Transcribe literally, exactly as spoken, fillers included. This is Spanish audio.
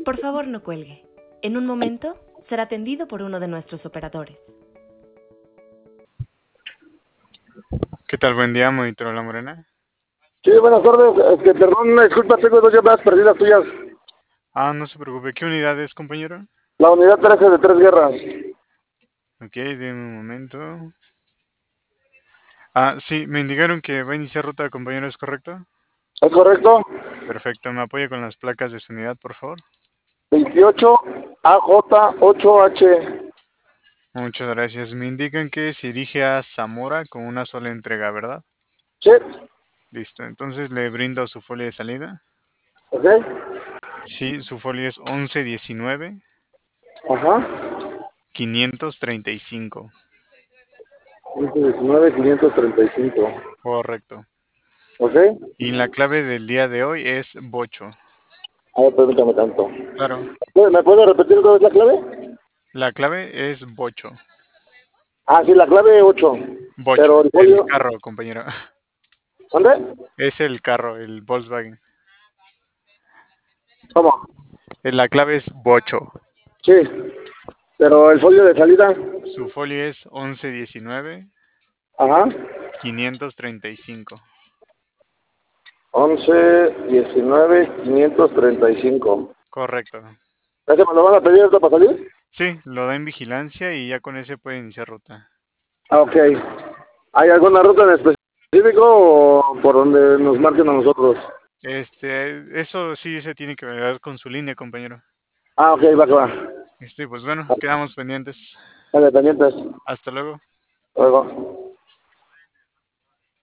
Por favor, no cuelgue. En un momento será atendido por uno de nuestros operadores. ¿Qué tal? Buen día, Monitor La Morena. Sí, buenas tardes. Este, perdón, una disculpa, tengo dos llamadas perdidas tuyas. Ah, no se preocupe. ¿Qué unidad es, compañero? La unidad trece de Tres Guerras. Ok, deme un momento. Ah, sí, me indicaron que va a iniciar ruta, compañero, ¿es correcto? ¿Es correcto? Perfecto, me apoya con las placas de su unidad, por favor. veintiocho A J ocho H. Muchas gracias. Me indican que se dirige a Zamora con una sola entrega, ¿verdad? Sí. Listo, entonces le brindo su folio de salida. ¿Ok? Sí, su folio es once diecinueve Ajá. quinientos treinta y cinco. ciento diecinueve, quinientos treinta y cinco. Correcto. ¿Ok? Y la clave del día de hoy es bocho. A ver, permítame tanto. Claro, ¿Me puede repetir otra vez la clave? la clave es bocho. Ah, sí, la clave ocho. Bocho, Pero el el folio... carro, compañero. ¿Dónde? Es el carro, el Volkswagen. ¿Cómo? Eh, La clave es bocho. Sí. Pero el folio de salida... Su folio es once diecinueve Ajá. quinientos treinta y cinco. once diecinueve quinientos treinta y cinco. Correcto. ¿Ese me lo van a pedir ahorita para salir? Sí, lo da en vigilancia y ya con ese puede iniciar ruta. Ah, ok. ¿Hay alguna ruta en específico o por donde nos marquen a nosotros? Este, eso sí se tiene que ver con su línea, compañero. Ah, ok, va que va. Este, pues bueno, quedamos pendientes. Vale, pendientes. Hasta luego. Luego.